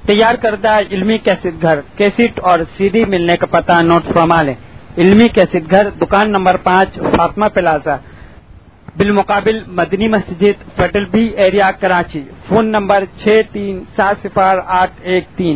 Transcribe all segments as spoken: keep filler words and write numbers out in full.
تیار کردہ علمی کیسٹ گھر، کیسٹ اور سی ڈی ملنے کا پتہ نوٹ فرما لیں۔ علمی کیسٹ گھر، دکان نمبر پانچ، فاطمہ پلازا، بالمقابل مدنی مسجد، federal B area, Karachi. Phone number چھ تین سات صفر آٹھ ایک تین۔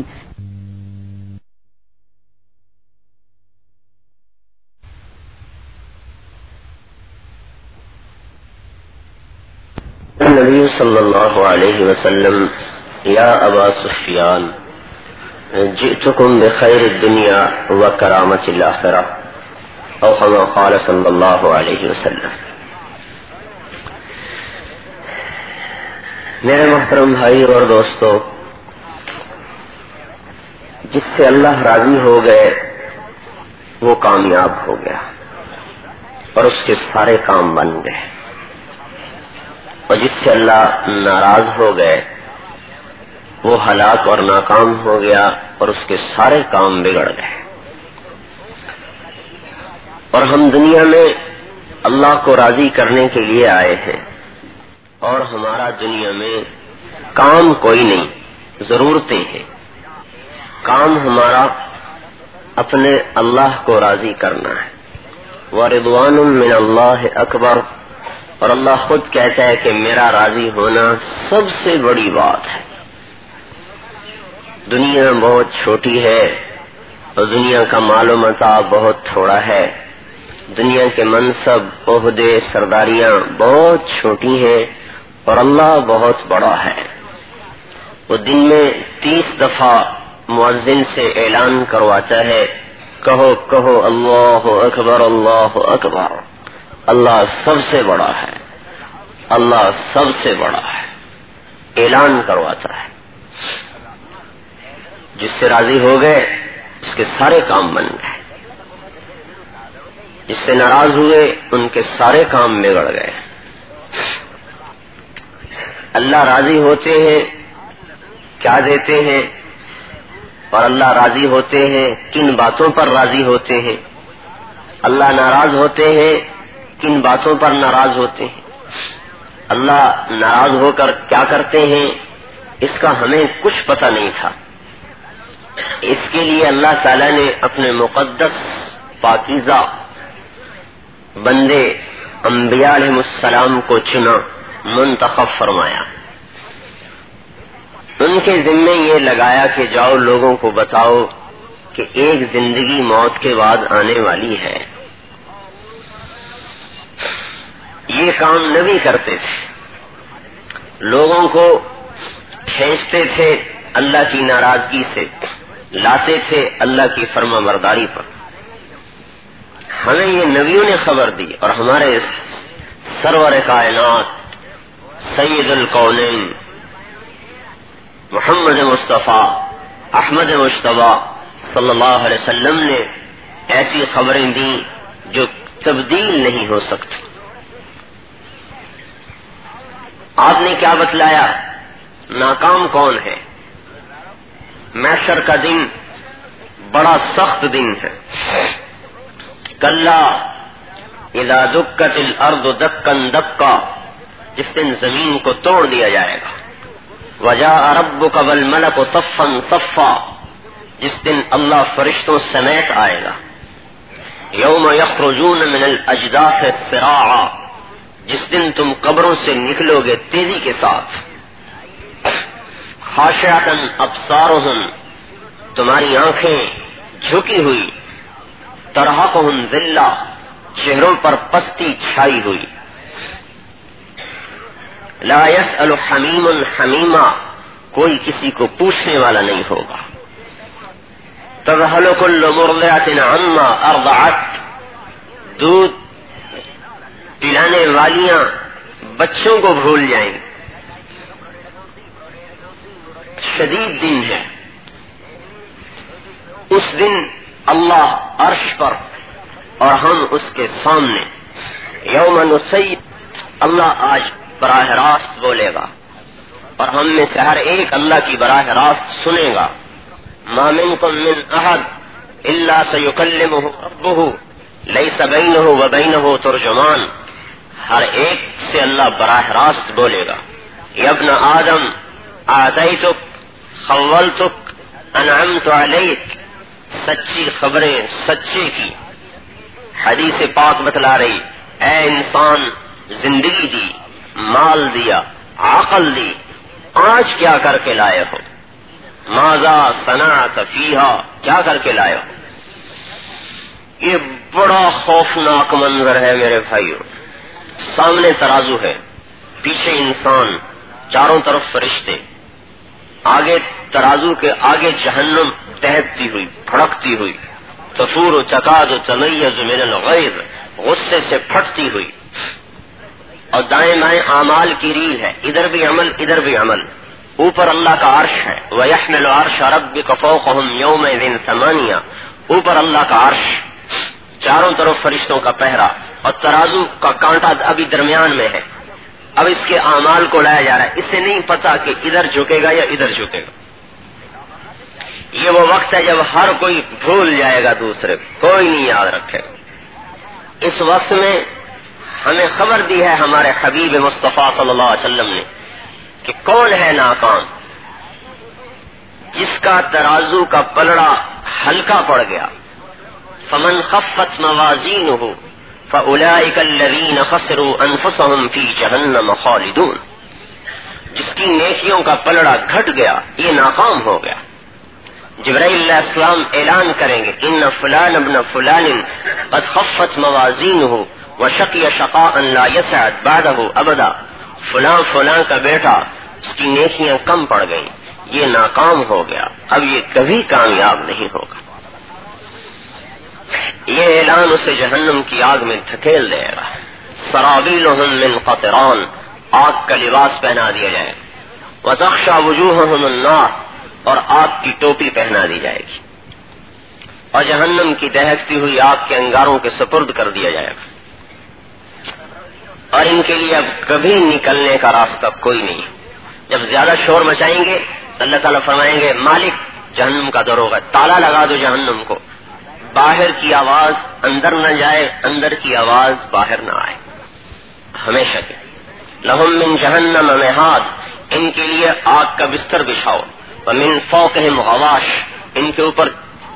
النبی صلی اللہ علیہ وسلم یا ابا سفیان جئتکم بخیر الدنیا وکرامت الاخرہ او کما قال صلی اللہ علیہ وسلم۔ میرے محترم بھائی اور دوستو، جس سے اللہ راضی ہو گئے وہ کامیاب ہو گیا اور اس کے سارے کام بن گئے، اور جس سے اللہ ناراض ہو گئے وہ ہلاک اور ناکام ہو گیا اور اس کے سارے کام بگڑ گئے۔ اور ہم دنیا میں اللہ کو راضی کرنے کے لیے آئے ہیں، اور ہمارا دنیا میں کام کوئی نہیں، ضرورتیں ہیں۔ کام ہمارا اپنے اللہ کو راضی کرنا ہے۔ وَرِضْوَانٌ مِّنَ اللَّهِ أَكْبَرُ، اور اللہ خود کہتا ہے کہ میرا راضی ہونا سب سے بڑی بات ہے۔ دنیا بہت چھوٹی ہے اور دنیا کا مال و متاع بہت تھوڑا ہے، دنیا کے منصب، عہدے، سرداریاں بہت چھوٹی ہیں، اور اللہ بہت بڑا ہے۔ وہ دن میں تیس دفعہ مؤذن سے اعلان کرواتا ہے، کہو کہو اللہ اکبر اللہ اکبر، اللہ سب سے بڑا ہے، اللہ سب سے بڑا ہے، اعلان کرواتا ہے۔ جس سے راضی ہو گئے اس کے سارے کام بن گئے، جس سے ناراض ہوئے ان کے سارے کام بگڑ گئے۔ اللہ راضی ہوتے ہیں کیا دیتے ہیں، اور اللہ راضی ہوتے ہیں کن باتوں پر راضی ہوتے ہیں، اللہ ناراض ہوتے ہیں کن باتوں پر ناراض ہوتے ہیں، اللہ ناراض ہو کر کیا کرتے ہیں اس کا ہمیں کچھ پتہ نہیں تھا۔ اس کے لیے اللہ تعالیٰ نے اپنے مقدس پاکیزہ بندے انبیاء علیہ السلام کو چنا، منتخب فرمایا، ان کے ذمے یہ لگایا کہ جاؤ لوگوں کو بتاؤ کہ ایک زندگی موت کے بعد آنے والی ہے۔ یہ کام نبی کرتے تھے، لوگوں کو کھینچتے تھے اللہ کی ناراضگی سے، لاتے تھے اللہ کی فرما برداری پر۔ ہمیں یہ نبیوں نے خبر دی، اور ہمارے سرور کائنات سید الکونین محمد مصطفیٰ احمد مجتبیٰ صلی اللہ علیہ وسلم نے ایسی خبریں دیں جو تبدیل نہیں ہو سکتی۔ آپ نے کیا بتلایا؟ ناکام کون ہے؟ محشر کا دن بڑا سخت دن ہے۔ کلا اذا دکت الارض دکن دکا، جس دن زمین کو توڑ دیا جائے گا۔ وجاء ربک والملک صفا صفا، جس دن اللہ فرشتوں سمیت آئے گا۔ یوم یخرجون من الاجداث سراعا، جس دن تم قبروں سے نکلو گے تیزی کے ساتھ۔ خاشعۃ ابصارہم، تمہاری آنکھیں جھکی ہوئی۔ ترہقہم ذلہ، چہروں پر پستی چھائی ہوئی۔ لا يسأل حمیم حمیما، کوئی کسی کو پوچھنے والا نہیں ہوگا۔ تذہل کل مرضعۃ عما ارضعت، دودھ پلانے والیاں بچوں کو بھول جائیں گے۔ شدید دن ہے اس دن، اللہ عرش پر اور ہم اس کے سامنے۔ یوم نسید، اللہ آج براہ راست بولے گا اور ہم میں سے ہر ایک اللہ کی براہ راست سنے گا۔ ما منکم من احد الا سیکلمہ ربہ لیس بینہ وبینہ ترجمان، ہر ایک سے اللہ براہ راست بولے گا۔ یا ابن آدم آتیتک خولتک انعمت علیک، سچی خبریں سچے کی حدیث پاک بتلا رہی، اے انسان زندگی دی، مال دیا، عقل دی، آج کیا کر کے لائے ہو؟ ماذا صنعت فیہا، کیا کر کے لائے ہو؟ یہ بڑا خوفناک منظر ہے میرے بھائیوں. سامنے ترازو ہے، پیچھے انسان، چاروں طرف فرشتے، آگے ترازو کے آگے جہنم تہتی ہوئی، بھڑکتی ہوئی، تفور تکاد تمیز من الغیظ، غصے سے پھٹتی ہوئی، اور دائیں بائیں اعمال کی ریل ہے، ادھر بھی عمل ادھر بھی عمل. اوپر اللہ کا عرش ہے، وَيَحْمِلُ عَرْشَ رَبِّكَ فَوْقَهُمْ يَوْمَئِذٍ ثَمَانِيَةٌ، اوپر اللہ کا عرش، چاروں طرف فرشتوں کا پہرا، اور ترازو کا کانٹا ابھی درمیان میں ہے. اب اس کے اعمال کو لایا جا رہا ہے، اسے نہیں پتا کہ ادھر جھکے گا یا ادھر جھکے گا. یہ وہ وقت ہے جب ہر کوئی بھول جائے گا دوسرے، کوئی نہیں یاد رکھے گا. اس وقت میں ہمیں خبر دی ہے ہمارے حبیب مصطفیٰ صلی اللہ علیہ وسلم نے کہ کون ہے ناکام؟ جس کا ترازو کا پلڑا ہلکا پڑ گیا. فمن خفت موازینہ فاولئک الذین خسروا انفسهم فی جہنم خالدون، جس کی نیکیوں کا پلڑا گھٹ گیا یہ ناکام ہو گیا. جبرائیل علیہ السلام اعلان کریں گے ان فلان ابن فلان قد خفت موازینہ وشقی شقاء لا یسعد بعدہ ابدا، فلاں فلاں کا بیٹا اس کی نیکیاں کم پڑ گئیں، یہ ناکام ہو گیا، اب یہ کبھی کامیاب نہیں ہوگا. یہ اعلان اسے جہنم کی آگ میں دھکیل دے گا. سرابیلہم من قطران، آگ کا لباس پہنا دیا جائے گا. وتخشى وجوہہم النار، اور آگ کی ٹوپی پہنا دی جائے گی، اور جہنم کی دہکتی ہوئی آگ کے انگاروں کے سپرد کر دیا جائے گا. اور ان کے لیے اب کبھی نکلنے کا راستہ کوئی نہیں. جب زیادہ شور مچائیں گے تو اللہ تعالیٰ فرمائیں گے مالک جہنم کا در ہوگا، تالا لگا دو جہنم کو، باہر کی آواز اندر نہ جائے، اندر کی آواز باہر نہ آئے ہمیشہ کے. لہم من جہنم مہاد، ان کے لیے آگ کا بستر بچھاؤ. ومن فوقہم غواش، ان کے اوپر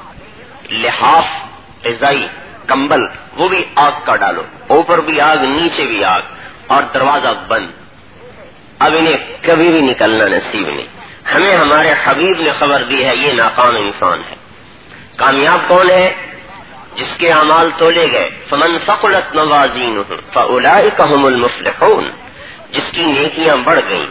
لحاف رضائی کمبل وہ بھی آگ کا ڈالو، اوپر بھی آگ نیچے بھی آگ، اور دروازہ بند. اب انہیں کبھی بھی نکلنا نصیب نہیں. ہمیں ہمارے حبیب نے خبر دی ہے یہ ناکام انسان ہے. کامیاب کون ہے؟ جس کے اعمال تولے گئے. فمن ثقلت موازینہ فاولئک هم المفلحون، جس کی نیکیاں بڑھ گئیں.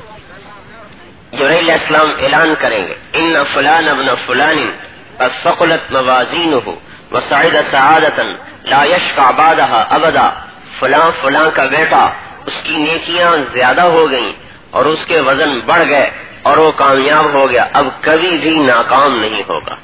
جبرائیل علیہ السلام اعلان کریں گے ان فلان ابن فلان قد ثقلت موازینہ وسعد سعادتا لا یشقى بعدها ابدا، فلاں فلاں کا بیٹا اس کی نیکیاں زیادہ ہو گئیں اور اس کے وزن بڑھ گئے اور وہ کامیاب ہو گیا، اب کبھی بھی ناکام نہیں ہوگا.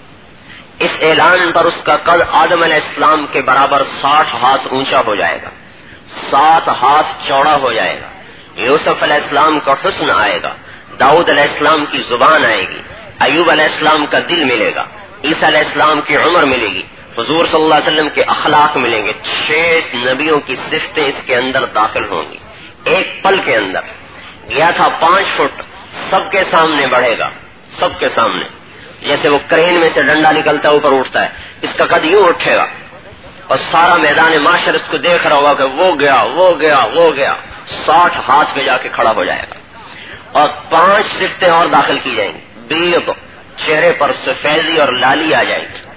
اس اعلان پر اس کا قد آدم علیہ السلام کے برابر ساٹھ ہاتھ اونچا ہو جائے گا، سات ہاتھ چوڑا ہو جائے گا. یوسف علیہ السلام کا حسن آئے گا، داؤد علیہ السلام کی زبان آئے گی، ایوب علیہ السلام کا دل ملے گا، عیسیٰ علیہ السلام کی عمر ملے گی، حضور صلی اللہ علیہ وسلم کے اخلاق ملیں گے. چھ نبیوں کی صفتیں اس کے اندر داخل ہوں گی ایک پل کے اندر. گیا تھا پانچ فٹ، سب کے سامنے بڑھے گا، سب کے سامنے جیسے وہ کرین میں سے ڈنڈا نکلتا ہے اوپر اٹھتا ہے، اس کا قد یوں اٹھے گا اور سارا میدان معاشر اس کو دیکھ رہا ہوگا کہ وہ گیا وہ گیا وہ گیا. ساٹھ ہاتھ پہ جا کے کھڑا ہو جائے گا. اور پانچ صفتیں اور داخل کی جائیں گی. بیض، چہرے پر سفیدی اور لالی آ جائے گی.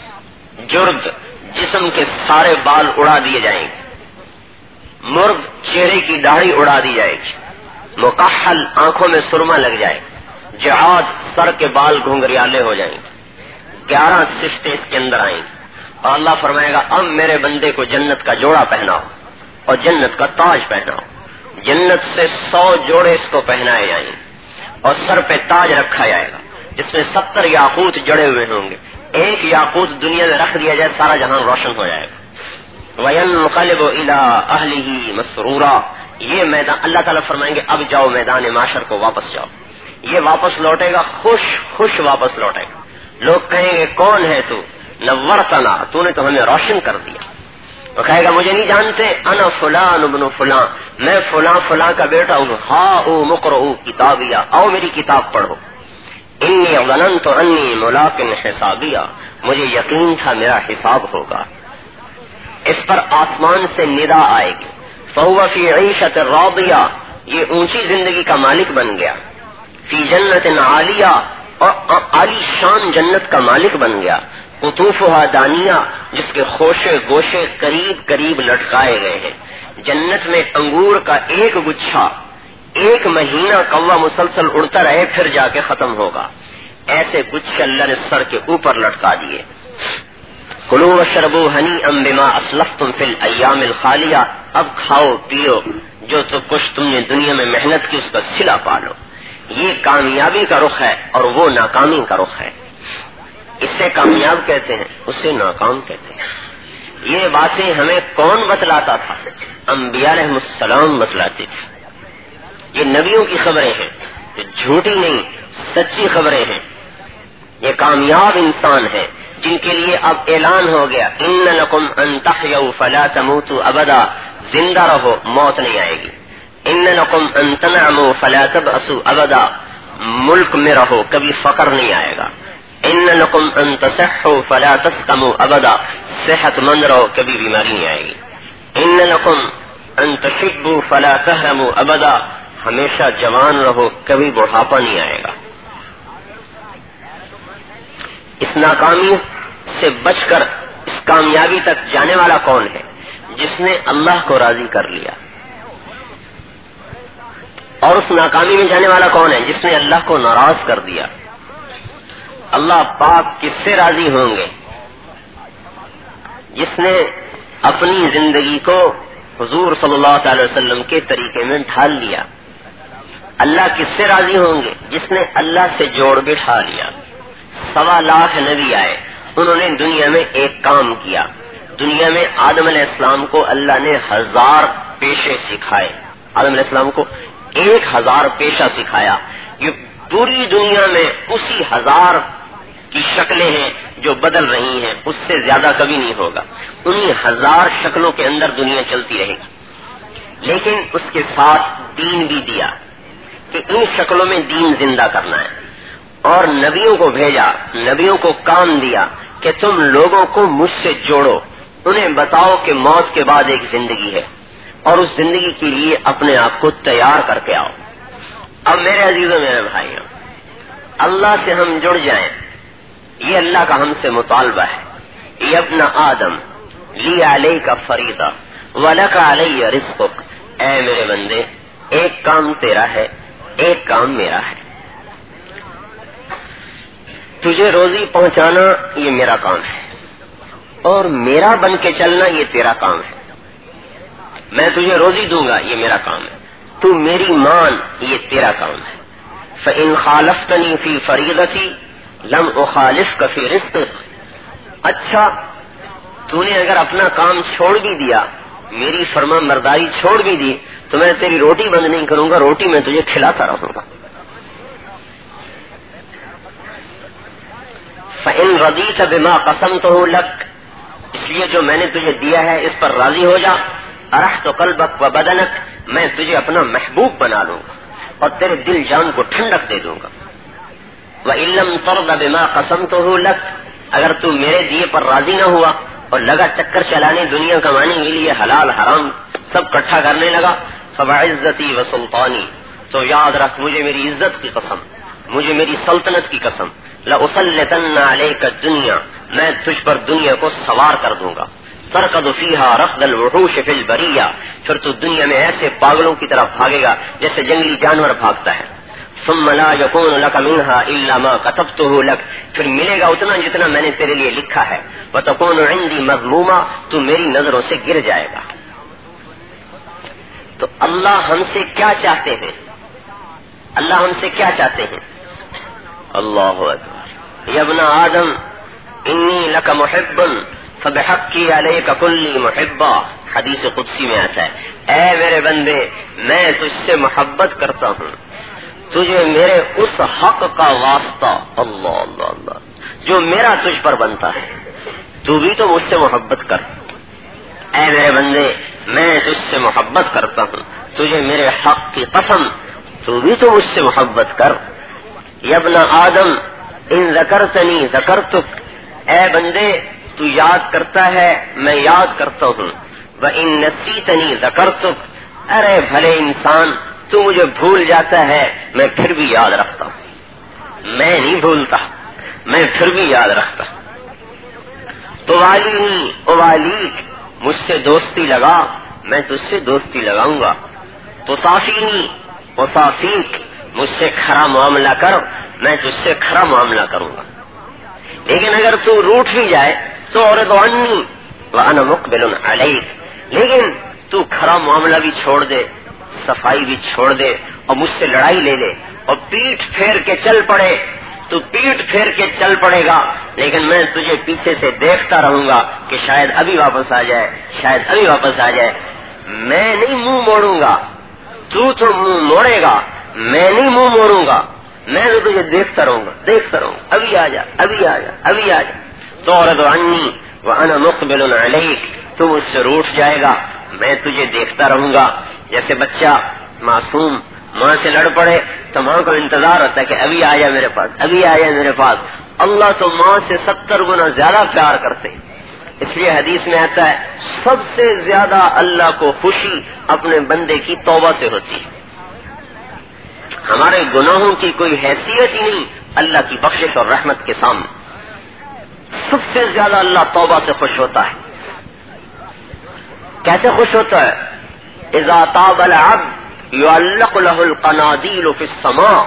جرد، جسم کے سارے بال اڑا دیے جائیں گے. مرد، چہرے کی داڑھی اڑا دی جائے گی. مکحل، آنکھوں میں سرما لگ جائے گا. جعاد، سر کے بال گھنگریالے ہو جائیں گے. گیارہ صفتیں اس کے اندر آئیں گی. اور اللہ فرمائے گا اب میرے بندے کو جنت کا جوڑا پہناؤ اور جنت کا تاج پہناؤ. جنت سے سو جوڑے اس کو پہنائے جائیں گے اور سر پہ تاج رکھا جائے گا جس میں ستر یاقوت جڑے ہوئے ہوں گے. ایک یاقوت دنیا میں رکھ دیا جائے سارا جہان روشن ہو جائے گا. وَيَنْقَلِبُ إِلَىٰ أَهْلِهِ مَسْرُورًا، یہ میدان اللہ تعالیٰ فرمائیں گے اب جاؤ میدان معاشر کو واپس جاؤ. یہ واپس لوٹے گا، خوش خوش واپس لوٹے گا. لوگ کہیں گے کون ہے تو؟ نورتنا، تو نے تو ہمیں روشن کر دیا. وہ کہے گا مجھے نہیں جانتے، انا فلان ابن فلان، میں فلاں فلاں کا بیٹا ہوں. ہاؤ مقرؤ کتابیہ، آؤ میری کتاب پڑھو. انی ظننت انی ملاق حسابیہ، مجھے یقین تھا میرا حساب ہوگا. اس پر آسمان سے ندا آئے گی، فہو فی عیشۃ راضیہ، یہ اونچی زندگی کا مالک بن گیا. فی جنت عالیہ، اور عالی شان جنت کا مالک بن گیا. قطوفها دانیہ، جس کے خوشے گوشے قریب قریب لٹکائے گئے ہیں. جنت میں انگور کا ایک گچھا ایک مہینہ کوا مسلسل اڑتا رہے پھر جا کے ختم ہوگا. ایسے گچھے اللہ نے سر کے اوپر لٹکا دیے. کلوا واشربوا ہنیئا بما اسلفتم فی الایام الخالیہ، اب کھاؤ پیو جو تو کچھ تم نے دنیا میں محنت کی اس کا صلہ پالو. یہ کامیابی کا رخ ہے اور وہ ناکامی کا رخ ہے. اسے کامیاب کہتے ہیں، اسے ناکام کہتے ہیں. یہ باتیں ہمیں کون بتلاتا تھا؟ انبیاء علیہ السلام بتلاتے تھے. یہ نبیوں کی خبریں ہیں، یہ جھوٹی نہیں سچی خبریں ہیں. یہ کامیاب انسان ہیں جن کے لیے اب اعلان ہو گیا، ان لکم ان تحیوا فلا تموتوا ابدا، زندہ رہو موت نہیں آئے گی. ان لکم ان تنعموا فلا تبأسوا ابدا، ملک میں رہو کبھی فقر نہیں آئے گا. ان لکم ان تصحوا فلا تسقموا ابدا، صحت مند رہو کبھی بیماری نہیں آئے گی. ان لکم ان تشبوا فلا تهرموا ابدا، ہمیشہ جوان رہو کبھی بڑھاپا نہیں آئے گا. اس ناکامی سے بچ کر اس کامیابی تک جانے والا کون ہے؟ جس نے اللہ کو راضی کر لیا. اور اس ناکامی میں جانے والا کون ہے؟ جس نے اللہ کو ناراض کر دیا. اللہ پاک کس سے راضی ہوں گے؟ جس نے اپنی زندگی کو حضور صلی اللہ تعالی وسلم کے طریقے میں ڈھال لیا. اللہ کس سے راضی ہوں گے؟ جس نے اللہ سے جوڑ بٹھا لیا. سوا لاکھ نبی آئے، انہوں نے دنیا میں ایک کام کیا. دنیا میں آدم علیہ السلام کو اللہ نے ہزار پیشے سکھائے. آدم علیہ السلام کو ایک ہزار پیشہ سکھایا. یہ پوری دنیا میں اسی ہزار کی شکلیں ہیں جو بدل رہی ہیں، اس سے زیادہ کبھی نہیں ہوگا. انہی ہزار شکلوں کے اندر دنیا چلتی رہے گی. لیکن اس کے ساتھ دین بھی دیا کہ ان شکلوں میں دین زندہ کرنا ہے. اور نبیوں کو بھیجا، نبیوں کو کام دیا کہ تم لوگوں کو مجھ سے جوڑو، انہیں بتاؤ کہ موت کے بعد ایک زندگی ہے اور اس زندگی کے لیے اپنے آپ کو تیار کر کے آؤ. اب میرے عزیزوں میرے بھائیوں، اللہ سے ہم جڑ جائیں، یہ اللہ کا ہم سے مطالبہ ہے. یا ابن آدم لی علیک فریضہ ولک علی رزقک، اے میرے بندے ایک کام تیرا ہے ایک کام میرا ہے. تجھے روزی پہنچانا یہ میرا کام ہے اور میرا بن کے چلنا یہ تیرا کام ہے. میں تجھے روزی دوں گا یہ میرا کام ہے، تو میری مان یہ تیرا کام ہے. فإن خالفتنی فی فریضتی لم اخالفک فی رزقک. اچھا تو نے اگر اپنا کام چھوڑ بھی دیا، میری فرما برداری چھوڑ بھی دی، تو میں تیری روٹی بند نہیں کروں گا، روٹی میں تجھے کھلاتا رہوں گا. فإن رضیت بما قسمته لک، اس لیے جو میں نے تجھے دیا ہے اس پر راضی ہو جا. ارحت قلبک و بدنک، میں تجھے اپنا محبوب بنا لوں گا اور تیرے دل جان کو ٹھنڈک دے دوں گا. وإن لم ترض بما قسمته لک، اگر تو میرے دیے پر راضی نہ ہوا اور لگا چکر چلانے دنیا کمانے کے لیے حلال حرام سب اکٹھا کرنے لگا، فبعزتی و سلطانی، تو یاد رکھ مجھے میری عزت کی قسم، مجھے میری سلطنت کی قسم، لأسلطن علیک الدنیا، میں تجھ پر دنیا کو سوار کر دوں گا. ترکض فیہا رکض الوحوش فی البریہ، پھر تو دنیا میں ایسے پاگلوں کی طرح بھاگے گا جیسے جنگلی جانور بھاگتا ہے. ثم لا یکون لک منہا الا ما کتبتہ لک، پھر ملے گا اتنا جتنا میں نے تیرے لیے لکھا ہے. وتکون عندی مذموما، تو میری نظروں سے گر جائے گا. تو اللہ ہم سے کیا چاہتے ہیں؟ اللہ ہم سے کیا چاہتے ہیں؟ اللہ اکبر. یا ابن آدم انی لک محب فبحقی علیک کلی محبا، حدیث قدسی میں آتا ہے، اے میرے بندے میں تجھ سے محبت کرتا ہوں، تجھے میرے اس حق کا واسطہ، اللہ اللہ اللہ، جو میرا تجھ پر بنتا ہے، تو بھی تو مجھ سے محبت کر. اے میرے بندے میں تجھ سے محبت کرتا ہوں، تجھے میرے حق کی قسم، تو بھی تو مجھ سے محبت کر. یبن آدم ان ذکرتنی ذکرتک، اے بندے تو یاد کرتا ہے میں یاد کرتا ہوں، وَإِن نَسِيتَنِي ذَكَرْتُكَ، ارے بھلے انسان تو مجھے بھول جاتا ہے میں پھر بھی یاد رکھتا ہوں، میں نہیں بھولتا میں پھر بھی یاد رکھتا ہوں۔ تو والینی اوالیک، مجھ سے دوستی لگا میں تجھ سے دوستی لگاؤں گا، تو صافینی وصافیک، مجھ سے کھرا معاملہ کر میں تجھ سے کھرا معاملہ کروں گا۔ لیکن اگر تو روٹ بھی جائے تو اعرض عنی وانا مقبل علیک، لیکن تو کھرا معاملہ بھی چھوڑ دے، صفائی بھی چھوڑ دے اور مجھ سے لڑائی لے لے اور پیٹ پھیر کے چل پڑے، تو پیٹ پھیر کے چل پڑے گا، لیکن میں تجھے پیچھے سے دیکھتا رہوں گا کہ شاید ابھی واپس آ جائے شاید ابھی واپس آ جائے، میں نہیں منہ موڑوں گا، تو تو منہ موڑے گا، میں نہیں منہ موڑوں گا، میں تو تجھے دیکھتا رہوں گا دیکھتا رہوں گا ابھی آ جا ابھی آ جا ابھی آ جا۔ تو اعرض عنی وانا مقبل علیک، تو مجھ سے روٹ جائے گا میں تجھے دیکھتا رہوں گا۔ جیسے بچہ معصوم ماں سے لڑ پڑے تو ماں کو انتظار ہوتا ہے کہ ابھی آ جائے میرے پاس ابھی آ جائے میرے پاس، اللہ تو ماں سے ستر گنا زیادہ پیار کرتے، اس لیے حدیث میں آتا ہے سب سے زیادہ اللہ کو خوشی اپنے بندے کی توبہ سے ہوتی ہے۔ ہمارے گناہوں کی کوئی حیثیت ہی نہیں اللہ کی بخشش اور رحمت کے سامنے، سب سے زیادہ اللہ توبہ سے خوش ہوتا ہے۔ کیسے خوش ہوتا ہے؟ اذا تاب العبد يعلق له القناديل في السماء،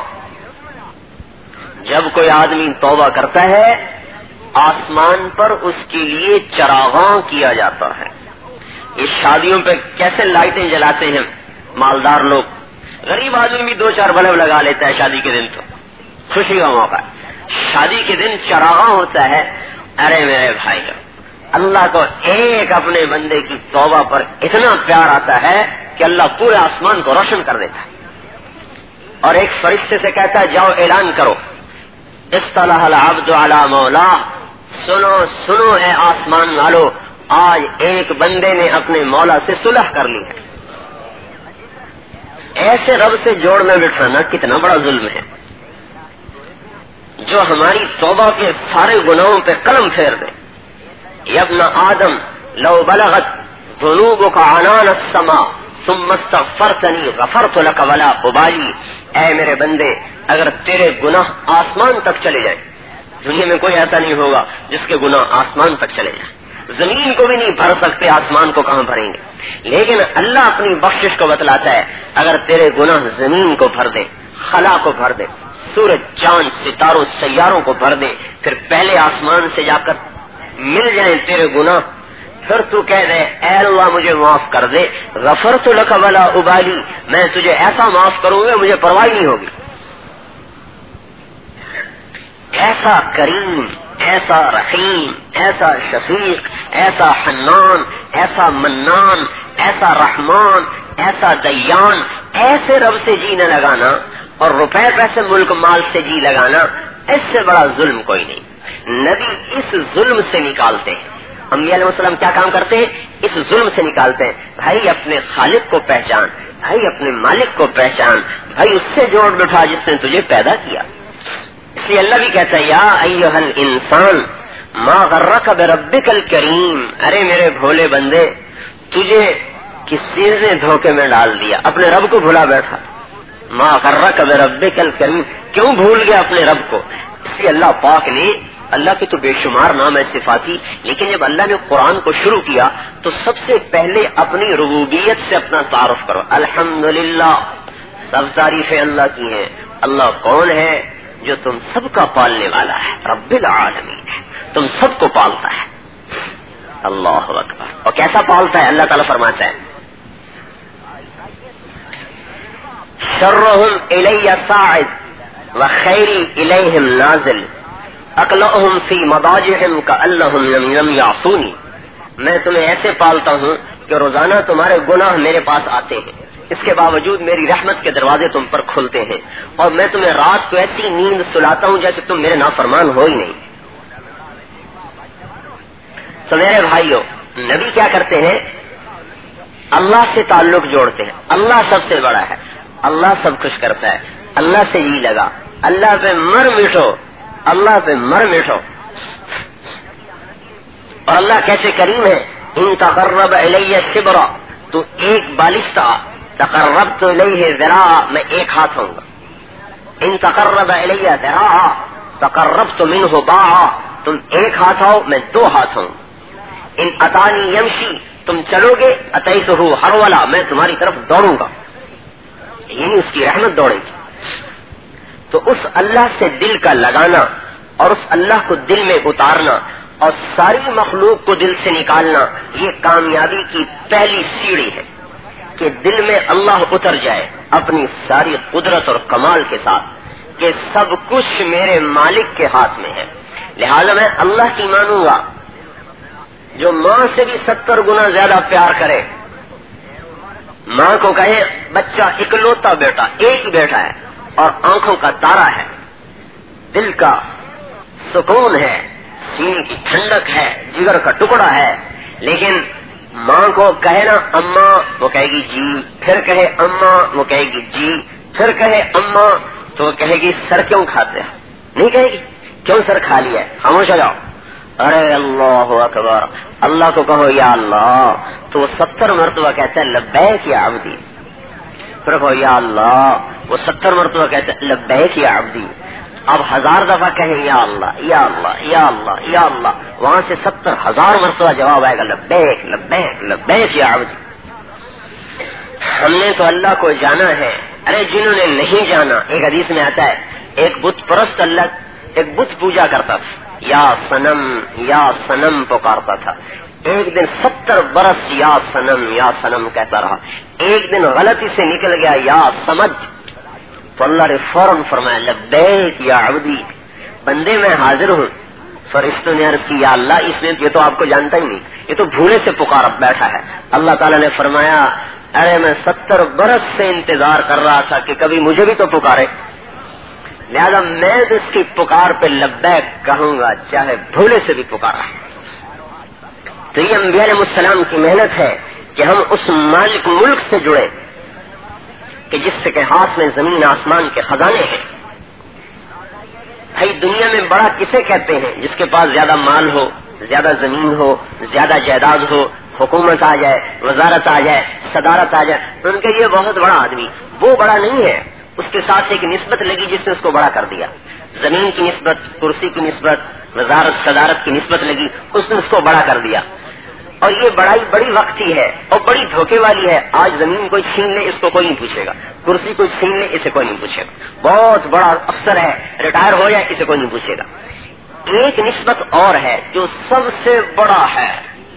جب کوئی آدمی توبہ کرتا ہے آسمان پر اس کے لیے چراغاں کیا جاتا ہے۔ اس شادیوں پہ کیسے لائٹیں جلاتے ہیں مالدار لوگ، غریب آدمی بھی دو چار بلب لگا لیتا ہے شادی کے دن، تو خوشی کا موقع ہے، شادی کے دن چراغاں ہوتا ہے۔ ارے میرے بھائی، اللہ کو ایک اپنے بندے کی توبہ پر اتنا پیار آتا ہے کہ اللہ پورے آسمان کو روشن کر دیتا ہے، اور ایک فرشتے سے کہتا ہے جاؤ اعلان کرو اصطلح العبد علی مولا، سنو سنو اے آسمان والو، آج ایک بندے نے اپنے مولا سے صلح کر لی ہے۔ ایسے رب سے جوڑ میں بٹھانا کتنا بڑا ظلم ہے، جو ہماری توبہ کے سارے گناہوں پہ قلم پھیر دے۔ یا ابن آدم لو بلغت ذنوبک عنان السماء ثم استغفرتنی غفرت لک ولا ابالی، اے میرے بندے اگر تیرے گناہ آسمان تک چلے جائیں، دنیا میں کوئی ایسا نہیں ہوگا جس کے گناہ آسمان تک چلے جائیں، زمین کو بھی نہیں بھر سکتے، آسمان کو کہاں بھریں گے، لیکن اللہ اپنی بخشش کو بتلاتا ہے اگر تیرے گناہ زمین کو بھر دے، خلا کو بھر دے، سورج چاند ستاروں سیاروں کو بھر دے، پھر پہلے آسمان سے جا کر مل جائیں تیرے گناہ، پھر تو کہہ دے اے اللہ مجھے معاف کر دے، غفرت لک ولا ابالی، میں تجھے ایسا معاف کروں گا مجھے پرواہ نہیں ہوگی۔ ایسا کریم، ایسا رحیم، ایسا شفیق، ایسا حنان، ایسا منان، ایسا رحمان، ایسا دیان، ایسے رب سے جی نہ لگانا اور روپے پیسے ملک مال سے جی لگانا، اس سے بڑا ظلم کوئی نہیں۔ نبی اس ظلم سے نکالتے ہیں، انبیاء علیہ السلام کیا کام کرتے ہیں؟ اس ظلم سے نکالتے ہیں۔ بھائی اپنے خالق کو پہچان، بھائی اپنے مالک کو پہچان، بھائی اس سے جوڑ بٹھا جس نے تجھے پیدا کیا۔ اس لیے اللہ بھی کہتا ہے یا ایھا الانسان ما غرک بربک الکریم، ارے میرے بھولے بندے تجھے کس چیز نے دھوکے میں ڈال دیا، اپنے رب کو بھولا بیٹھا۔ ما غرک بربک الکریم، کیوں بھول گیا اپنے رب کو؟ اس لیے اللہ پاک نے، اللہ کی تو بے شمار نام ہے صفاتی، لیکن جب اللہ نے قرآن کو شروع کیا تو سب سے پہلے اپنی ربوبیت سے اپنا تعارف کرو۔ الحمدللہ، سب تعریفیں اللہ کی ہیں۔ اللہ کون ہے؟ جو تم سب کا پالنے والا ہے، رب العالمین ہے، تم سب کو پالتا ہے۔ اللہ اکبر۔ اور کیسا پالتا ہے؟ اللہ تعالیٰ فرماتا ہے شرهم الی صاعد وخیری الیہم نازل اقلعهم فی مضاجعهم کأنهم لم یعصونی، میں تمہیں ایسے پالتا ہوں کہ روزانہ تمہارے گناہ میرے پاس آتے ہیں، اس کے باوجود میری رحمت کے دروازے تم پر کھلتے ہیں، اور میں تمہیں رات کو ایسی نیند سلاتا ہوں جیسے تم میرے نافرمان ہو ہی نہیں۔ تو میرے بھائیوں، نبی کیا کرتے ہیں؟ اللہ سے تعلق جوڑتے ہیں۔ اللہ سب سے بڑا ہے، اللہ سب کچھ کرتا ہے، اللہ سے جی لگا، اللہ پہ مر مٹو، اللہ پہ مر مٹو. اور اللہ کیسے کریم ہے. ان تقرب الیہ شبرا، تو ایک بالشتہ، تقربت الیہ ذراعا، میں ایک ہاتھ ہوں گا. ان تقرب الیہ ذراعا تقربت منہ باعا، تم ایک ہاتھ آؤ میں دو ہاتھ ہوں. ان اتانی یمشی، تم چلو گے، اتیتہ ہرولا، میں تمہاری طرف دوڑوں گا. یعنی اس کی رحمت دوڑے گی. تو اس اللہ سے دل کا لگانا اور اس اللہ کو دل میں اتارنا اور ساری مخلوق کو دل سے نکالنا، یہ کامیابی کی پہلی سیڑھی ہے کہ دل میں اللہ اتر جائے اپنی ساری قدرت اور کمال کے ساتھ کہ سب کچھ میرے مالک کے ہاتھ میں ہے. لہذا میں اللہ کی مانوں گا. جو ماں سے بھی ستر گنا زیادہ پیار کرے، ماں کو کہے بچہ اکلوتا بیٹا، ایک ہی بیٹا ہے اور آنکھوں کا تارا ہے، دل کا سکون ہے، سینے کی ٹھنڈک ہے، جگر کا ٹکڑا ہے. لیکن ماں کو کہے نا اماں، وہ کہے گی جی، پھر کہے اماں، وہ کہے گی جی، پھر کہے اماں تو وہ کہے گی سر کیوں کھاتے ہیں؟ نہیں کہے گی کیوں سر کھا لیا ہے، خاموش ہو جاؤ. ارے اللہ اکبر، اللہ کو کہو یا اللہ، تو وہ ستر مرتبہ کہتا ہے لبیک یا عبدی. پھر کہو یا اللہ، وہ ستر مرتبہ کہتا ہے لبیک یا عبدی. اب ہزار دفعہ کہیں یا اللہ یا اللہ یا اللہ یا اللہ، وہاں سے ستر ہزار مرتبہ جواب آئے گا لبیک لبیک لبیک یا عبدی. ہم نے تو اللہ کو جانا ہے. ارے جنہوں نے نہیں جانا، ایک حدیث میں آتا ہے ایک بت پرست اللہ ایک بت پوجا کرتا تھا، یا صنم یا صنم پکارتا تھا. ایک دن ستر برس یا صنم یا صنم کہتا رہا. ایک دن غلطی سے نکل گیا یا سمجھ، تو اللہ نے فوراً فرمایا لبیک یا عبدی، بندے میں حاضر ہوں. فرشتوں نے عرض کی یا اللہ، اس نے یہ تو آپ کو جانتا ہی نہیں، یہ تو بھولے سے پکار بیٹھا ہے. اللہ تعالیٰ نے فرمایا ارے میں ستر برس سے انتظار کر رہا تھا کہ کبھی مجھے بھی تو پکارے، لہذا میں تو اس کی پکار پہ لبیک کہوں گا چاہے بھولے سے بھی پکارا. تو یہ انبیاء علیہ السلام کی محنت ہے کہ ہم اس مالک ملک سے جڑے کہ جس سے کہ ہاتھ میں زمین آسمان کے خزانے ہیں. بھائی دنیا میں بڑا کسے کہتے ہیں؟ جس کے پاس زیادہ مال ہو، زیادہ زمین ہو، زیادہ جائیداد ہو، حکومت آ جائے، وزارت آ جائے، صدارت آ جائے، ان کے یہ بہت بڑا آدمی. وہ بڑا نہیں ہے، اس کے ساتھ ایک نسبت لگی جس نے اس کو بڑا کر دیا. زمین کی نسبت، کرسی کی نسبت، وزارت صدارت کی نسبت لگی، اس نے اس کو بڑا کر دیا. اور یہ بڑائی بڑی وقتی ہے اور بڑی دھوکے والی ہے. آج زمین کوئی چھین لے اس کو کوئی نہیں پوچھے گا، کرسی کوئی چھین لے اسے کوئی نہیں پوچھے گا، بہت بڑا افسر ہے ریٹائر ہو جائے اسے کوئی نہیں پوچھے گا. ایک نسبت اور ہے جو سب سے بڑا ہے،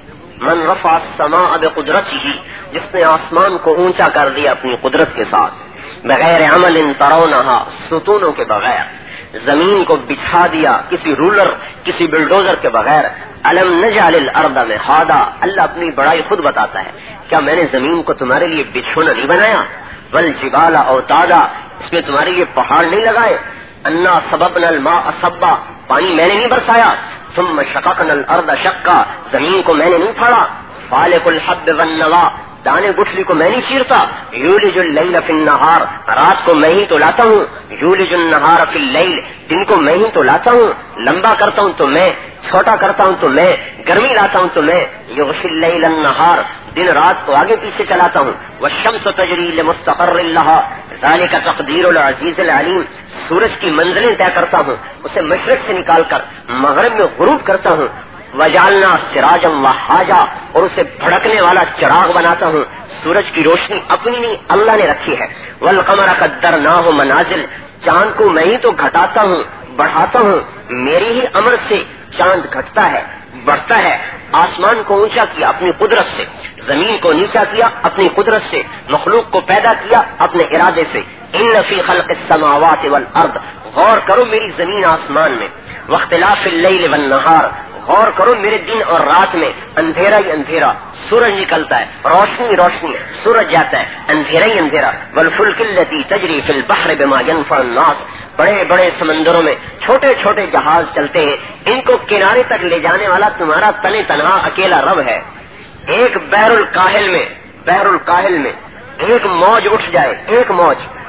من رفع السماء بقدرته، جس نے آسمان کو اونچا کر دیا اپنی قدرت کے ساتھ، بغیر عمل ترونہا، ستونوں کے بغیر زمین کو بچھا دیا کسی رولر کسی بلڈوزر کے بغیر. الم نجعل الارض مہادا، اللہ اپنی بڑائی خود بتاتا ہے، کیا میں نے زمین کو تمہارے لیے بچھونا نہیں بنایا؟ والجبال اوتادا، اس میں تمہارے لیے پہاڑ نہیں لگائے؟ انا سببنا الماء صبا، پانی میں نے نہیں برسایا؟ ثم شققنا الارض شقا، زمین کو میں نے نہیں پھاڑا؟ فالق الحب والنوا، دانے گٹھلی کو میں نہیں چیرتا؟ یولج اللیل فی النہار، رات کو میں ہی تو لاتا ہوں. یولج النہار فی اللیل، دن کو میں ہی تو لاتا ہوں. لمبا کرتا ہوں تو میں، چھوٹا کرتا ہوں تو میں، گرمی لاتا ہوں تو میں. یغشی اللیل النہار، دن رات کو آگے پیچھے چلاتا ہوں. والشمس تجری لمستقر لہا، ذالک تقدیر العزیز العلیم، سورج کی منزلیں طے کرتا ہوں، اسے مشرق سے نکال کر مغرب میں غروب کرتا ہوں. وجعلنا سراجا وہاجا، اور اسے بھڑکنے والا چراغ بناتا ہوں. سورج کی روشنی اپنی نہیں اللہ نے رکھی ہے. والقمر قدرناہ منازل، چاند کو میں ہی تو گھٹاتا ہوں بڑھاتا ہوں، میری ہی امر سے چاند گھٹتا ہے بڑھتا ہے. آسمان کو اونچا کیا اپنی قدرت سے، زمین کو نیچا کیا اپنی قدرت سے، مخلوق کو پیدا کیا اپنے ارادے سے. ان فی خلق السماوات والارض، غور کرو میری زمین آسمان میں. واختلاف اللیل والنہار، غور کرو میرے دن اور رات میں. اندھیرا ہی اندھیرا، سورج نکلتا ہے، روشنی روشنی، سورج جاتا ہے، اندھیرا ہی اندھیرا. والفلک التی تجری فی البحر بما ينفع الناس، بڑے بڑے سمندروں میں چھوٹے چھوٹے جہاز چلتے ہیں، ان کو کنارے تک لے جانے والا تمہارا تنے تنہا اکیلا رب ہے. ایک بحر الکاہل میں بحر الکاہل میں ایک موج اٹھ جائے، ایک موج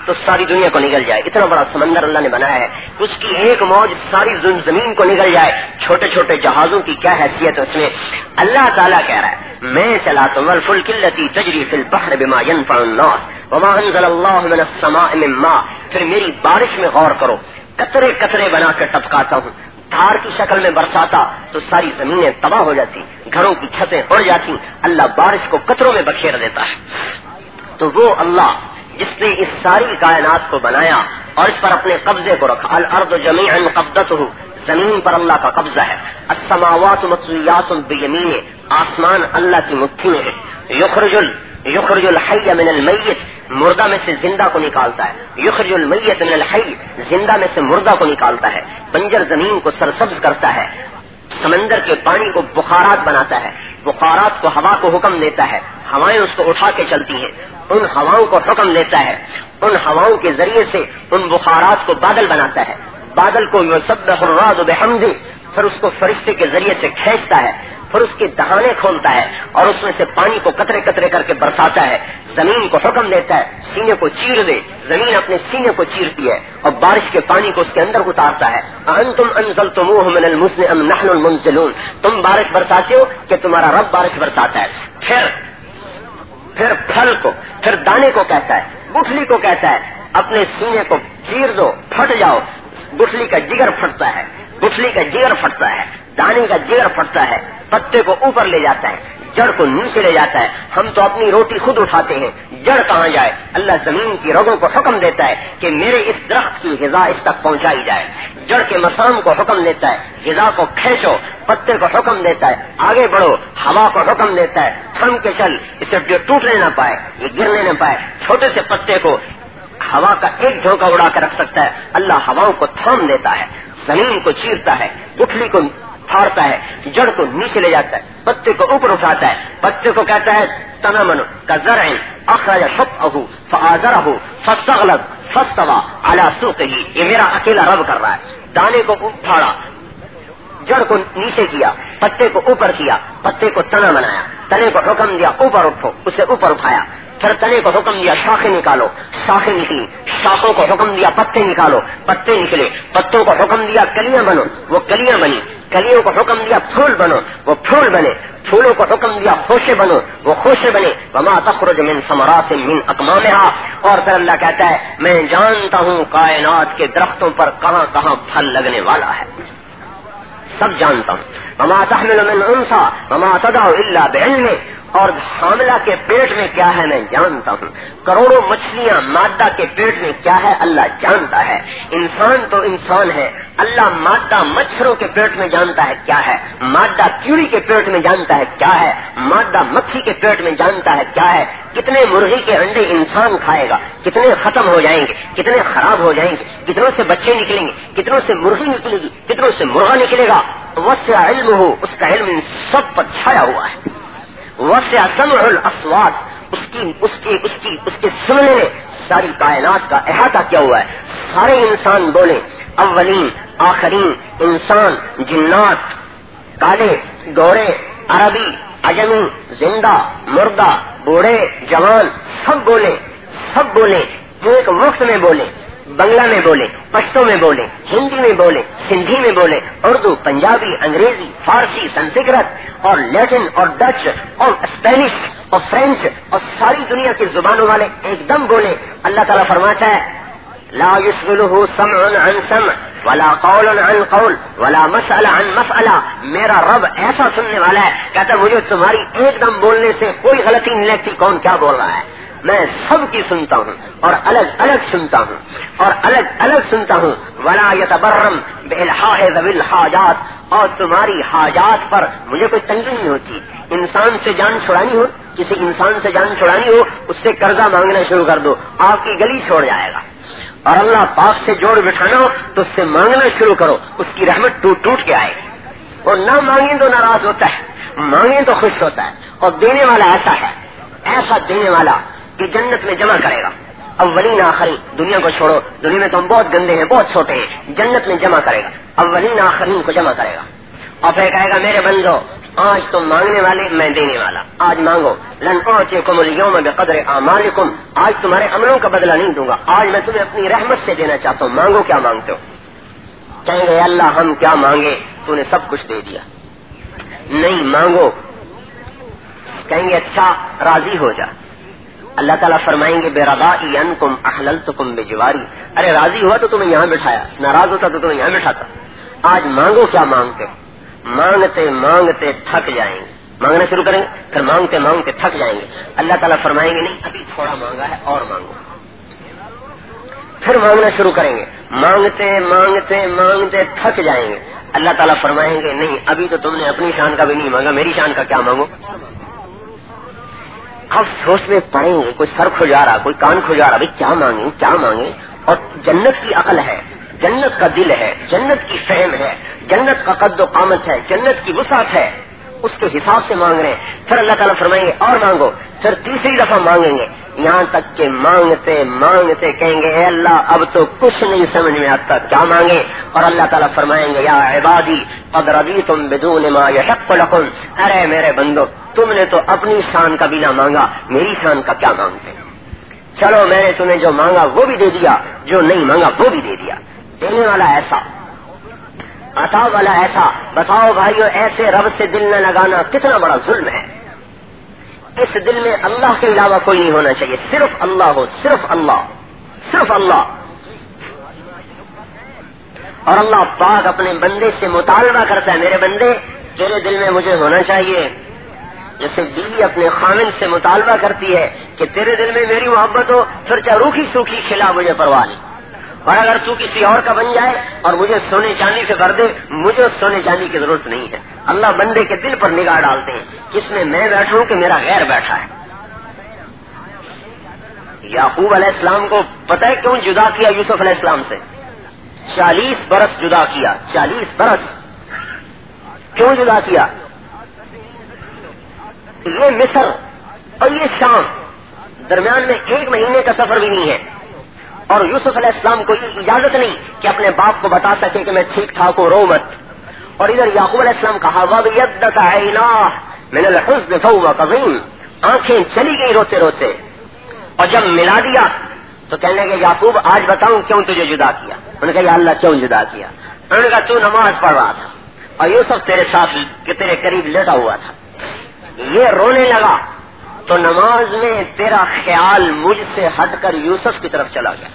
تو ساری دنیا کو نگل جائے. اتنا بڑا سمندر اللہ نے بنایا ہے, اس کی ایک موج ساری زمین کو نگل جائے. چھوٹے چھوٹے جہازوں کی کیا حیثیت ہے اس میں. اللہ تعالیٰ کہہ رہا ہے میں چلاتا ہوں والفلک التی تجری فی البحر بما ينفع الناس وما انزل اللہ من السماء من ماء. پھر میری بارش میں غور کرو, قطرے قطرے بنا کے ٹپکاتا ہوں, دھار کی شکل میں برساتا تو ساری زمینیں تباہ ہو جاتی, گھروں کی چھتیں اڑ جاتی. اللہ بارش کو قطروں میں بکھیر دیتا ہے. تو وہ اللہ جس نے اس ساری کائنات کو بنایا اور اس پر اپنے قبضے کو رکھا. الارض جمیعا قبضته, زمین پر اللہ کا قبضہ ہے. السماوات مطویات بیمینہ, آسمان اللہ کی مٹھی میں ہے. یخرج ال یخرج الحی من المیت, مردہ میں سے زندہ کو نکالتا ہے. یخرج المیت من الحی, زندہ میں سے مردہ کو نکالتا ہے. بنجر زمین کو سرسبز کرتا ہے. سمندر کے پانی کو بخارات بناتا ہے. بخارات کو ہوا کو حکم دیتا ہے, ہوائیں اس کو اٹھا کے چلتی ہیں. ان ہواؤں کو حکم دیتا ہے, ان ہواؤں کے ذریعے سے ان بخارات کو بادل بناتا ہے. بادل کو یسبح الرعد بحمدہ, پھر اس کو فرشتے کے ذریعے سے کھینچتا ہے, پھر اس کے دہانے کھولتا ہے اور اس میں سے پانی کو قطرے قطرے کر کے برساتا ہے. زمین کو حکم دیتا ہے سینے کو چیر دے, زمین اپنے سینے کو چیرتی ہے اور بارش کے پانی کو اس کے اندر اتارتا ہے. انتم انزلتموہ من المزن ام نحن المنزلون, تم بارش برساتے ہو کہ تمہارا رب بارش برساتا ہے. پھر پھر پھل کو, پھر دانے کو کہتا ہے, گٹھلی کو کہتا ہے اپنے سینے کو چیر دو, پھٹ جاؤ. گٹھلی کا جگر پھٹتا ہے, گٹھلی کا جگر پھٹتا ہے, دانے کا جگر پھٹتا ہے, پتے کو اوپر لے جاتا ہے, جڑ کو نیچے لے جاتا ہے. ہم تو اپنی روٹی خود اٹھاتے ہیں, جڑ کہاں جائے؟ اللہ زمین کی رگوں کو حکم دیتا ہے کہ میرے اس درخت کی غذا اس تک پہنچائی جائے. جڑ کے مسام کو حکم دیتا ہے غذا کو کھینچو, پتے کو حکم دیتا ہے آگے بڑھو, ہوا کو حکم دیتا ہے تھم کے چل, اسے ٹوٹنے نہ پائے, یہ گرنے نہ پائے. چھوٹے سے پتے کو ہوا کا ایک جھونکا اڑا کر رکھ سکتا ہے, اللہ ہواؤں کو تھام دیتا ہے. زمین کو چیرتا ہے, گٹھلی کو پھاڑتا ہے, جڑ کو نیچے لے جاتا ہے, پتے کو اوپر اٹھاتا ہے. پتے کو کہتا ہے تنمن كزرع اخرج شطأه فآزره فاستغلظ فاستوى على سوقه. یہ میرا اکیلا رب کر رہا ہے. دانے کو پھاڑا, جڑ کو نیچے کیا, پتے کو اوپر کیا, پتے کو تنا بنایا, تنے کو حکم دیا اوپر اٹھو, اسے اوپر اٹھایا. پھر تنے کو حکم دیا شاخیں نکالو, شاخیں نکلی. شاخوں کو حکم دیا پتے نکالو, پتے نکلے. پتوں کو حکم دیا کلیاں بنو, وہ کلیاں بنی. کلیوں کو حکم دیا پھول بنو, وہ پھول بنے. پھولوں کو حکم دیا خوشے بنو, وہ خوشے بنے. وما تخرج من ثمرات من اکمامها. اور پھر اللہ کہتا ہے میں جانتا ہوں کائنات کے درختوں پر کہاں کہاں پھل لگنے والا ہے, سب جانتا ہوں. وما تحمل من انثى وما تضع الا بعلمه. اور حاملہ کے پیٹ میں کیا ہے میں جانتا ہوں. کروڑوں مچھلیاں مادہ کے پیٹ میں کیا ہے اللہ جانتا ہے. انسان تو انسان ہے, اللہ مادہ مچھروں کے پیٹ میں جانتا ہے کیا ہے, مادہ کیڑی کے پیٹ میں جانتا ہے کیا ہے, مادہ مکھی کے پیٹ میں جانتا ہے کیا ہے. کتنے مرغی کے انڈے انسان کھائے گا, کتنے ختم ہو جائیں گے, کتنے خراب ہو جائیں گے, کتنوں سے بچے نکلیں گے, کتنوں سے مرغی نکلے گی, کتنوں سے مرغا نکلے گا. وسع علمہ, اس کا علم سب پر چھایا ہوا ہے. وسع سمع الاصوات, اس کی اس کی اس کی اس کے سننے میں ساری کائنات کا احاطہ کیا ہوا ہے. سارے انسان بولے, اولین آخرین, انسان, جنات, کالے گورے, عربی عجمی, زندہ مردہ, بوڑھے جوان, سب بولے, سب بولے, ایک وقت میں بولے. بنگلہ میں بولے, پشتو میں بولے, ہندی میں بولے, سندھی میں بولے, اردو, پنجابی, انگریزی, فارسی, سنسکرت اور لیٹن اور ڈچ اور اسپینش اور فرینچ اور ساری دنیا کی زبانوں والے ایک دم بولے. اللہ تعالیٰ فرماتا ہے لا يشغله سمع عن سمع ولا قول عن قول ولا مسألة عن مسألة. میرا رب ایسا سننے والا ہے, کہتا ہے مجھے تمہاری ایک دم بولنے سے کوئی غلطی نہیں لگتی کون کیا بول رہا ہے. میں سب کی سنتا ہوں اور الگ الگ سنتا ہوں اور الگ الگ سنتا ہوں. ولا يتبرم بالحاء ذوي الحاجات. اور تمہاری حاجات پر مجھے کوئی تنگی نہیں ہوتی. انسان سے جان چھڑانی ہو, کسی انسان سے جان چھڑانی ہو, اس سے قرضہ مانگنا شروع کر دو, آپ کی گلی چھوڑ جائے گا. اور اللہ پاک سے جوڑ بٹھانا ہو تو اس سے مانگنا شروع کرو, اس کی رحمت ٹوٹ ٹوٹ کے آئے گی. اور نہ مانگیں تو ناراض ہوتا ہے, مانگیں تو خوش ہوتا ہے. اور دینے والا ایسا ہے, ایسا دینے والا کہ جنت میں جمع کرے گا اولین آخرین. دنیا کو چھوڑو, دنیا میں تو ہم بہت گندے ہیں, بہت چھوٹے ہیں, جنت میں جمع کرے گا, اولین آخرین کو جمع کرے گا. اور پھر کہے گا میرے بندو آج تم مانگنے والے میں دینے والا، آج مانگو، لن اعطیکم اليوم بقدر اعمالکم، آج تمہارے عملوں کا بدلہ نہیں دوں گا، آج میں تمہیں اپنی رحمت سے دینا چاہتا ہوں، مانگو کیا مانگتے ہو؟ کہیں گے اللہ ہم کیا مانگے، تو نے سب کچھ دے دیا، نہیں مانگو، کہیں گے اچھا راضی ہو جا، اللہ تعالیٰ فرمائیں گے برضائی عنکم احللتکم بجواری، ارے راضی ہوا تو تمہیں یہاں بٹھایا، ناراض ہوتا تو تمہیں یہاں بٹھاتا، آج مانگو کیا مانگتے ہو؟ مانگتے مانگتے تھک جائیں گے، مانگنا شروع کریں گے پھر مانگتے مانگتے تھک جائیں گے، اللہ تعالیٰ فرمائیں گے نہیں ابھی تھوڑا مانگا ہے اور مانگو، پھر مانگنا شروع کریں گے، مانگتے مانگتے مانگتے تھک جائیں گے، اللہ تعالیٰ فرمائیں گے نہیں ابھی تو تم نے اپنی شان کا بھی نہیں مانگا، میری شان کا کیا مانگو؟ اب سوچ میں پڑیں گے، کوئی سر کھجا رہا، کوئی کان کھجا رہا، بھائی کیا مانگیں کیا مانگیں، اور جنت کی عقل ہے، جنت کا دل ہے، جنت کی فہم ہے، جنت کا قد و قامت ہے، جنت کی وسعت ہے، اس کے حساب سے مانگ رہے ہیں، پھر اللہ تعالیٰ فرمائیں گے اور مانگو، پھر تیسری دفعہ مانگیں گے، یہاں تک کہ مانگتے مانگتے کہیں گے اے اللہ اب تو کچھ نہیں سمجھ میں آتا کیا مانگے، اور اللہ تعالیٰ فرمائیں گے یا عبادی قد رضیتم بدون ما یحق لکم، ارے میرے بندو تم نے تو اپنی شان کا بھی نہ مانگا، میری شان کا کیا مانگتے؟ چلو میں نے تمہیں جو مانگا وہ بھی دے دیا، جو نہیں مانگا وہ بھی دے دیا، دینے والا ایسا، عطا والا ایسا، بتاؤ بھائیو ایسے رب سے دل نہ لگانا کتنا بڑا ظلم ہے، اس دل میں اللہ کے علاوہ کوئی نہیں ہونا چاہیے، صرف اللہ ہو، صرف اللہ، صرف اللہ، اور اللہ پاک اپنے بندے سے مطالبہ کرتا ہے میرے بندے تیرے دل میں مجھے ہونا چاہیے، جیسے بیوی اپنے خامن سے مطالبہ کرتی ہے کہ تیرے دل میں میری محبت ہو، پھر چاہے روکھی سوکھی کھلا مجھے پرواہ نہیں، اور اگر تو کسی اور کا بن جائے اور مجھے سونے چاندی سے بھر دے مجھے سونے چاندی کی ضرورت نہیں ہے، اللہ بندے کے دل پر نگاہ ڈالتے ہیں کس میں میں بیٹھا ہوں کہ میرا غیر بیٹھا ہے۔ یعقوب علیہ السلام کو پتہ ہے کیوں جدا کیا یوسف علیہ السلام سے؟ چالیس برس جدا کیا، چالیس برس کیوں جدا کیا؟ یہ مصر اور یہ شام درمیان میں ایک مہینے کا سفر بھی نہیں ہے، اور یوسف علیہ السلام کو یہ اجازت نہیں کہ اپنے باپ کو بتا سکے کہ میں ٹھیک ٹھاک ہوں رو مت، اور ادھر یعقوب علیہ السلام کہا وَبِيَدَّتَ عَيْنَاهُ مِنَ الْحُزْنِ فَهُوَ كَظِيمٌ، آنکھیں چلی گئی روتے روتے، اور جب ملا دیا تو کہنے لگے یعقوب آج بتاؤں کیوں تجھے جدا کیا؟ انہوں نے کہا یا اللہ کیوں جدا کیا؟ انہوں نے کہا تو نماز پڑھ رہا تھا اور یوسف تیرے ساتھ تیرے قریب لیٹا ہوا تھا، یہ رونے لگا تو نماز میں تیرا خیال مجھ سے ہٹ کر یوسف کی طرف چلا گیا،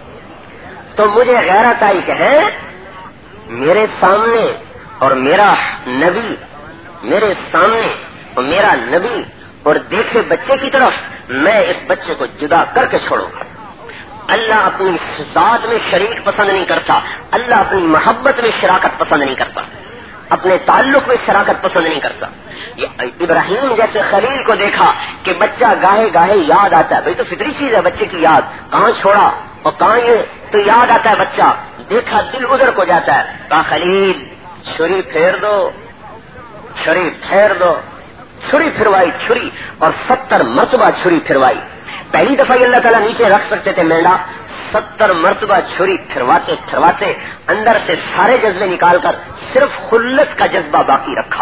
تو مجھے غیرت آئی کہ ہے میرے سامنے اور میرا نبی، میرے سامنے اور میرا نبی اور دیکھے بچے کی طرف میں اس بچے کو جدا کر کے چھوڑوں گا۔ اللہ اپنی ذات میں شریک پسند نہیں کرتا، اللہ اپنی محبت میں شراکت پسند نہیں کرتا، اپنے تعلق میں شراکت پسند نہیں کرتا۔ ابراہیم جیسے خلیل کو دیکھا کہ بچہ گاہے گاہے یاد آتا ہے، بھائی تو فطری چیز ہے بچے کی یاد، کہاں چھوڑا اور کہاں یہ تو یاد آتا ہے بچہ، دیکھا دل ادھر کو جاتا ہے، کہا خلیل چھری پھیر دو، چھری پھیر دو، چھری پھروائی چھری اور ستر مرتبہ چھری پھروائی، پہلی دفعہ اللہ تعالیٰ نیچے رکھ سکتے تھے مینڈا، ستر مرتبہ چھری پھرواتے پھرواتے اندر سے سارے جذبے نکال کر صرف خلت کا جذبہ باقی رکھا۔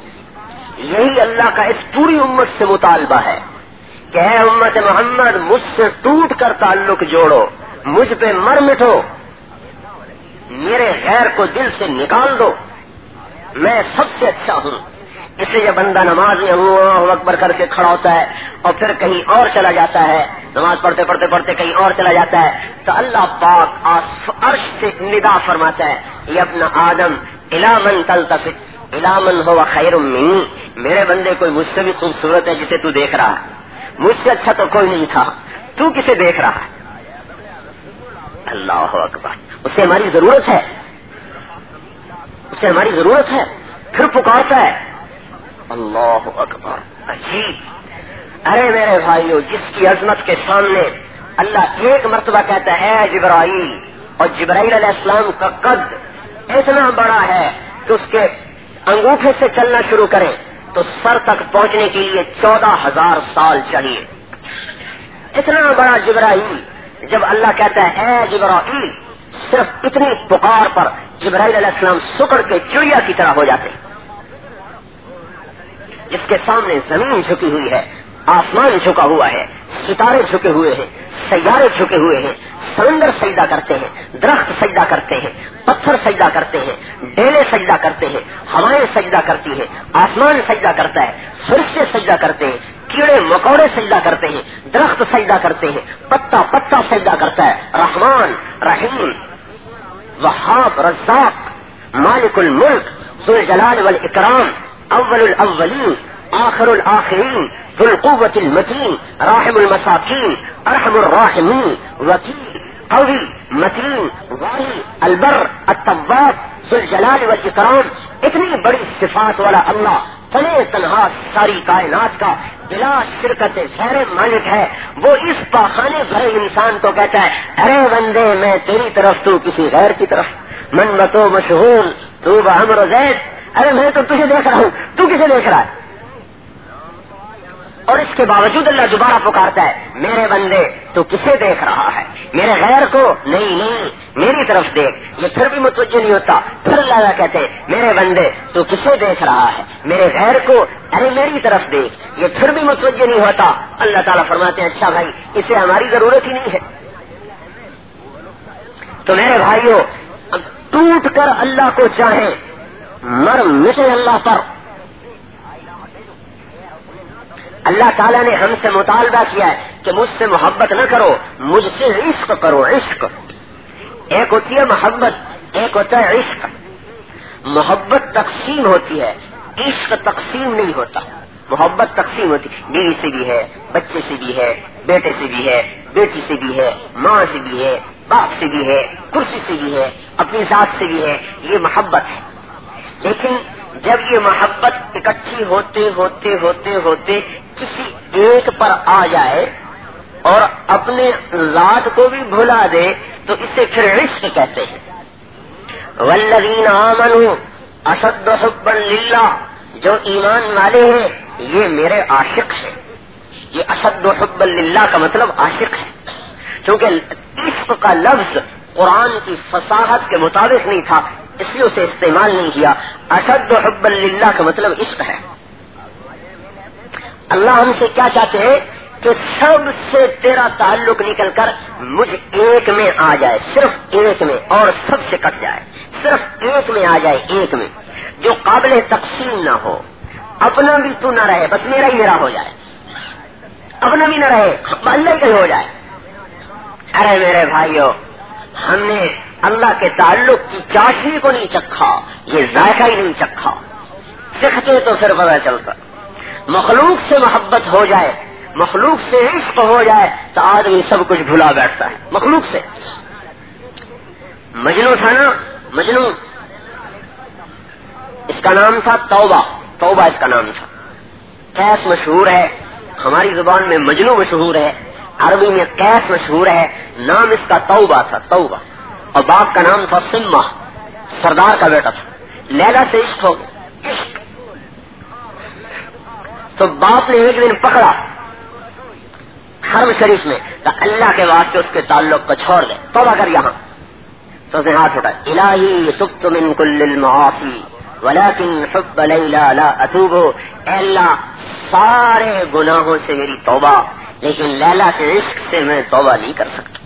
یہی اللہ کا اس پوری امت سے مطالبہ ہے کہ اے امت محمد مجھ سے ٹوٹ کر تعلق جوڑو، مجھ پہ مر مٹو، میرے غیر کو دل سے نکال دو، میں سب سے اچھا ہوں۔ اس لیے بندہ نماز میں اللہ اکبر کر کے کھڑا ہوتا ہے اور پھر کہیں اور چلا جاتا ہے، نماز پڑھتے پڑھتے پڑھتے کہیں اور چلا جاتا ہے، تو اللہ پاک عرش سے ندا فرماتا ہے یا ابن آدم الی من تلتفت الی من هو خیر منی، میرے بندے کوئی مجھ سے بھی خوبصورت ہے جسے تو دیکھ رہا ہے، مجھ سے اچھا تو کوئی نہیں تھا، تو کسے دیکھ رہا ہے؟ اللہ اکبر، اسے ہماری ضرورت ہے، اسے ہماری ضرورت ہے، پھر پکارتا ہے اللہ اکبر، عجیب۔ ارے میرے بھائیو جس کی عظمت کے سامنے اللہ ایک مرتبہ کہتا ہے اے جبرائیل، اور جبرائیل علیہ السلام کا قد اتنا بڑا ہے کہ اس کے انگوٹھے سے چلنا شروع کریں تو سر تک پہنچنے کے لیے چودہ ہزار سال چاہیے، اتنا بڑا جبرائیل۔ جب اللہ کہتا ہے اے جبرائیل، صرف اتنی پکار پر جبرائیل علیہ السلام سکڑ کے چڑیا کی طرح ہو جاتے، جس کے سامنے زمین جھکی ہوئی ہے، آسمان جھکا ہوا ہے، ستارے جھکے ہوئے ہیں، سیارے جھکے ہوئے ہیں، سمندر سجدہ کرتے ہیں، درخت سجدہ کرتے ہیں، پتھر سجدہ کرتے ہیں، ڈیلے سجدہ کرتے ہیں، ہوائیں سجدہ کرتی ہیں، آسمان سجدہ کرتا ہے، فرشتے سجدہ کرتے ہیں، کیڑے مکوڑے سجدہ کرتے ہیں، درخت سجدہ کرتے ہیں، پتا پتا سجدہ کرتا ہے۔ رحمان، رحیم، وہاب، رزاق، مالک الملک، ذو الجلال والاکرام، اول الاولین، آخر الآخرین، ذو القوة المتین، راحم المساکین، ارحم الراحمین، وکیل، قوی، متین، والی، البر، التواب، ذو الجلال والاکرام، اتنی بڑی صفات والا اللہ تنے تنہا ساری کائنات کا بلا شرکت غیر مالک ہے۔ وہ اس پاخانے بھرے انسان کو کہتا ہے، ارے بندے میں تیری طرف تو کسی غیر کی طرف، من بتو مشغول تو بعمر زید، ارے میں تو تجھے دیکھ رہا ہوں، تو کسے دیکھ رہا ہے؟ اور اس کے باوجود اللہ دوبارہ پکارتا ہے، میرے بندے تو کسے دیکھ رہا ہے؟ میرے غیر کو نہیں، نہیں میری طرف دیکھ۔ یہ پھر بھی متوجہ نہیں ہوتا، پھر اللہ کہتے ہیں، میرے بندے تو کسے دیکھ رہا ہے؟ میرے غیر کو، ارے میری طرف دیکھ۔ یہ پھر بھی متوجہ نہیں ہوتا، اللہ تعالیٰ فرماتے ہیں، اچھا بھائی اسے ہماری ضرورت ہی نہیں ہے۔ تو میرے بھائیوں، ٹوٹ کر اللہ کو چاہیں، مر مٹے اللہ پر۔ اللہ تعالیٰ نے ہم سے مطالبہ کیا ہے کہ مجھ سے محبت نہ کرو، مجھ سے عشق کرو۔ عشق ایک ہوتی ہے محبت، ایک ہوتا ہے عشق۔ محبت تقسیم ہوتی ہے، عشق تقسیم نہیں ہوتا۔ محبت تقسیم ہوتی ہے، بیوی سے بھی ہے، بچے سے بھی ہے، بیٹے سے بھی ہے، بیٹی سے بھی ہے، ماں سے بھی ہے، باپ سے بھی ہے، کرسی سے بھی ہے، اپنی ذات سے بھی ہے، یہ محبت ہے۔ لیکن جب یہ محبت اکٹھی ہوتے ہوتے ہوتے ہوتے کسی ایک پر آ جائے اور اپنے ذات کو بھی بھلا دے تو اسے پھر عشق کہتے ہیں۔ والذین آمنوا اشد حبا للہ، جو ایمان والے ہیں یہ میرے عاشق ہیں۔ یہ اشد حبا للہ کا مطلب عاشق ہے، کیونکہ عشق کا لفظ قرآن کی فصاحت کے مطابق نہیں تھا، اس لیے اسے استعمال نہیں کیا۔ اشد حبا للہ کا مطلب عشق ہے۔ اللہ ہم سے کیا چاہتے ہیں کہ سب سے تیرا تعلق نکل کر مجھ ایک میں آ جائے، صرف ایک میں، اور سب سے کٹ جائے، صرف ایک میں آ جائے، ایک میں جو قابل تقسیم نہ ہو۔ اپنا بھی تو نہ رہے، بس میرا ہی میرا ہو جائے، اپنا بھی نہ رہے، اللہ ہی ہو جائے۔ ارے میرے بھائیو، ہم نے اللہ کے تعلق کی چاشنی کو نہیں چکھا، یہ ذائقہ ہی نہیں چکھا۔ چکھتے تو پھر پتہ چلتا۔ مخلوق سے محبت ہو جائے، مخلوق سے عشق ہو جائے تو آدمی سب کچھ بھلا بیٹھتا ہے۔ مخلوق سے مجنو تھا نا، مجنو، اس کا نام تھا توبہ، توبہ اس کا نام تھا۔ قیس مشہور ہے، ہماری زبان میں مجنو مشہور ہے، عربی میں قیس مشہور ہے، نام اس کا توبہ تھا، توبہ۔ اور باپ کا نام تھا سمہ، سردار کا بیٹا تھا۔ لیلا سے عشق ہو گیا، عشق۔ تو باپ نے ایک دن پکڑا حرم شریف میں، تو اللہ کے واسطے اس کے تعلق کو چھوڑ دے، توبہ کر یہاں۔ تو اس نے ہاتھ اٹھا، الہی تبت من کل المعاصی ولکن حب لیلا لا اتوب، اے اللہ سارے گناہوں سے میری توبہ، لیکن لیلا کے عشق سے میں توبہ نہیں کر سکتا۔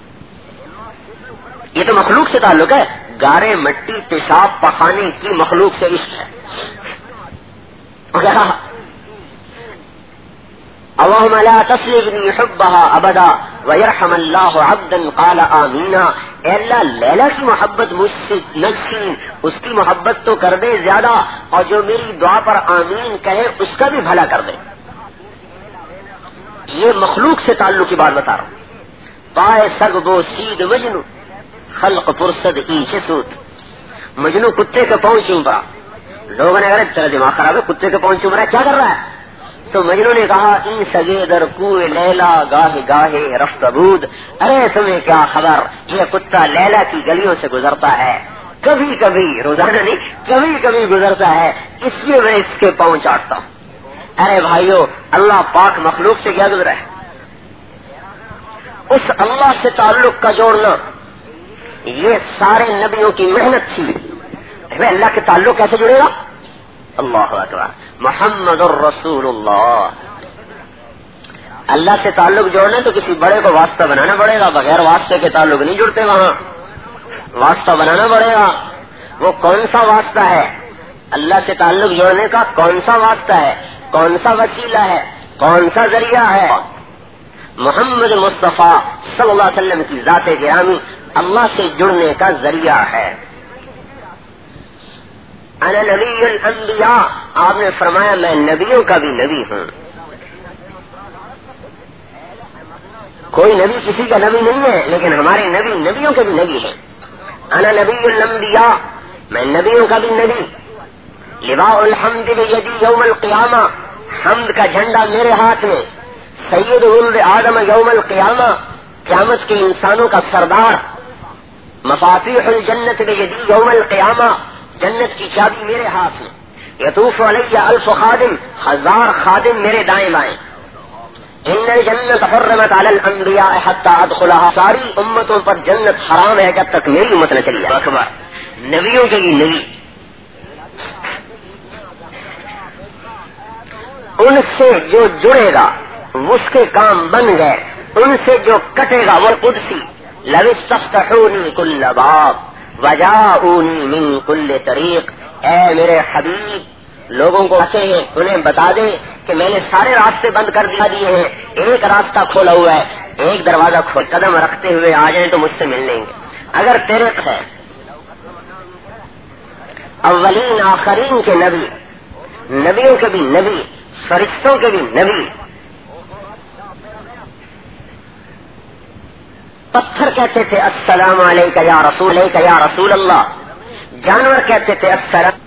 یہ تو مخلوق سے تعلق ہے، گارے مٹی پیشاب پخانے کی مخلوق سے عشق ہے۔ اللهم لا تسلبني حبها ابدا ويرحم الله عبدا قال آمین، اے اللہ لیلا کی محبت مجھ سے نہ چھین، اس کی محبت تو کر دے زیادہ، اور جو میری دعا پر آمین کہے اس کا بھی بھلا کر دے۔ یہ مخلوق سے تعلق کی بات بتا رہا ہوں۔ پائے سگ بو سید مجنو خلق پرسد ایچ سوت، مجنو کتے کے پاؤں چوم رہا۔ لوگوں نے کہا تیرا دماغ خراب ہے، کتے کے پاؤں چوم رہا ہے، کیا کر رہا ہے؟ تو مجنو نے کہا، این سگے در کوئے لیلا گاہے گاہے رفت بود، ارے تمہیں کیا خبر، یہ کتا لیلا کی گلیوں سے گزرتا ہے، کبھی کبھی، روزانہ نہیں، کبھی کبھی گزرتا ہے، اس لیے میں اس کے پاؤں چاٹتا ہوں۔ ارے بھائیو، اللہ پاک مخلوق سے کیا گزرا ہے؟ اس اللہ سے تعلق کا جوڑنا یہ سارے نبیوں کی محنت تھی۔ اللہ کے تعلق کیسے جڑے گا؟ اللہ اکبر، محمد الرسول اللہ۔ اللہ سے تعلق جوڑنا تو کسی بڑے کو واسطہ بنانا پڑے گا، بغیر واسطے کے تعلق نہیں جڑتے، وہاں واسطہ بنانا پڑے گا۔ وہ کون سا واسطہ ہے؟ اللہ سے تعلق جوڑنے کا کون سا واسطہ ہے، کون سا وسیلہ ہے، کون سا ذریعہ ہے؟ محمد مصطفیٰ صلی اللہ علیہ وسلم کی ذات گرامی اللہ سے جڑنے کا ذریعہ ہے۔ انا نبی الانبیاء، آپ نے فرمایا میں نبیوں کا بھی نبی ہوں۔ کوئی نبی کسی کا نبی نہیں ہے، لیکن ہمارے نبی نبیوں کے بھی نبی ہیں۔ انا نبی الانبیاء، میں نبیوں کا بھی نبی۔ لواء الحمد بیدی یوم القیامہ، حمد کا جھنڈا میرے ہاتھ میں۔ سید ولد آدم یوم القیامہ، قیامت کے انسانوں کا سردار۔ مفاتیح الجنت بیدی یوم القیامہ، جنت کی چابی میرے ہاتھ میں۔ یطوف علیہ الف خادم، ہزار خادم میرے دائیں بائیں۔ ان الجنت حرمت علی الانبیاء حتی ادخلها، ساری امتوں پر جنت حرام ہے جب تک میری امت نہ چلی جائے۔ اکبر، نبیوں کے بھی نبی، ان سے جو جڑے گا اس کے کام بن گئے، ان سے جو کٹے گا وہ قدسی۔ لو استفتحونی کل باب وجاؤنی من کل طریق، اے میرے حبیب لوگوں کو آتے ہیں انہیں بتا دیں کہ میں نے سارے راستے بند کر دیا دیے ہیں، ایک راستہ کھولا ہوا ہے، ایک دروازہ کھول، قدم رکھتے ہوئے آ جائیں تو مجھ سے مل لیں گے۔ اگر تیرے ہے اولین آخرین کے نبی، نبیوں کے بھی نبی، فرشتوں کے بھی نبی، پتھر کہتے تھے السلام علیکہ یا رسول علیکہ یا رسول اللہ، جانور کہتے تھے السلام